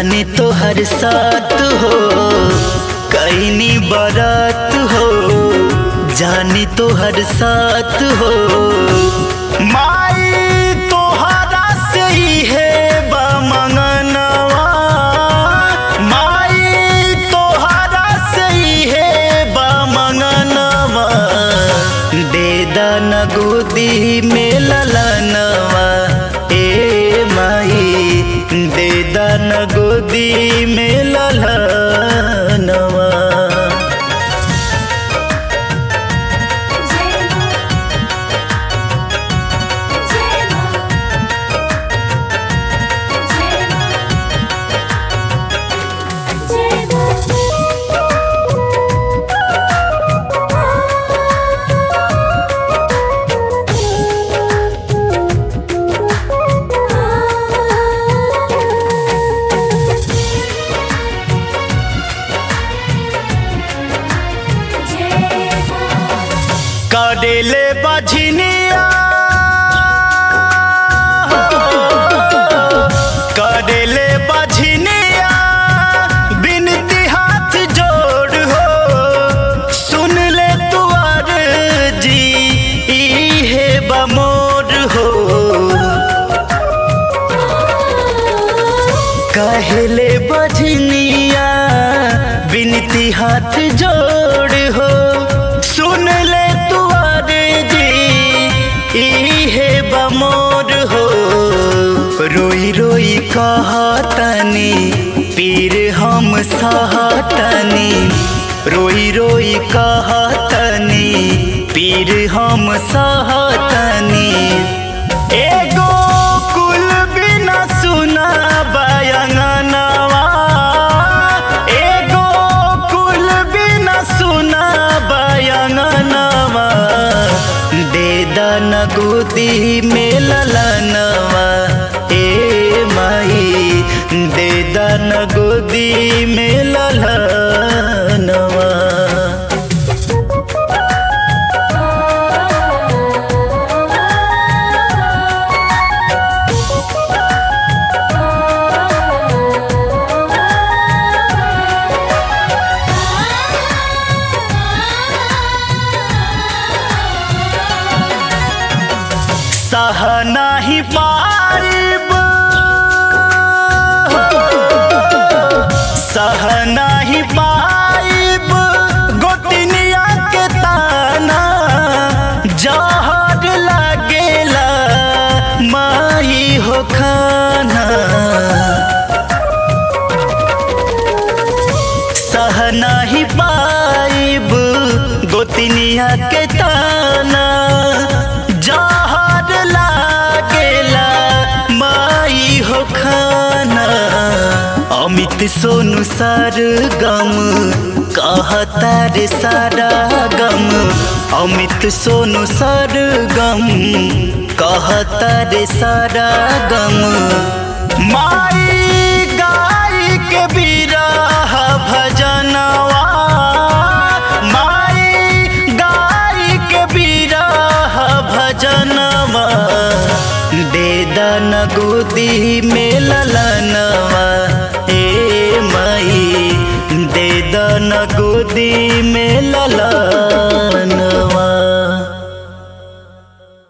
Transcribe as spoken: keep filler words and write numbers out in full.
जाने तो हर साथ हो कईनी बारात हो, जाने तो हर साथ हो। माई तोहरा से ही है बमंगनवा, माई तोहरा से ही है बमंगनवा। दे दान गोदी में ललनवा ए माई, दे दान गोदी में ललनवा। करेले बझनिया करेले बझनिया बिनती हाथ जोड़ हो, सुन ले तू अर्जी है बमोर हो। कहले बझनिया बिनती हाथ जोड़ हो, सुन ले इहे बमोर हो। रोई रोई कहतनी पीर हम सहतनी, रोई रोई कहतनी पीर हम सहतनी। एगो कुल बिना सुना बयंगनवा, एगो कुल बिना सुना बयंगनवा। दे दान गोदी में ललनवा ए माई, दे दान गोदी में ललनवा। सह नहीं पारिब सह नहीं पाइब गोतनिया के ताना, जहर लागेला माही हो खाना। सह नहीं पाइब गोतनिया के ताना, जहर लागेला माई हो खाना। अमित सोनू सरगम कहता रे सारा गम, अमित सोनू सरगम कहता रे सारा गम। माई गाई के बिरह भजनवा, माई गाई के बिरह भजनवा। दे दान गोदी में ललनवा ए माई, दे दान गोदी में ललनवा।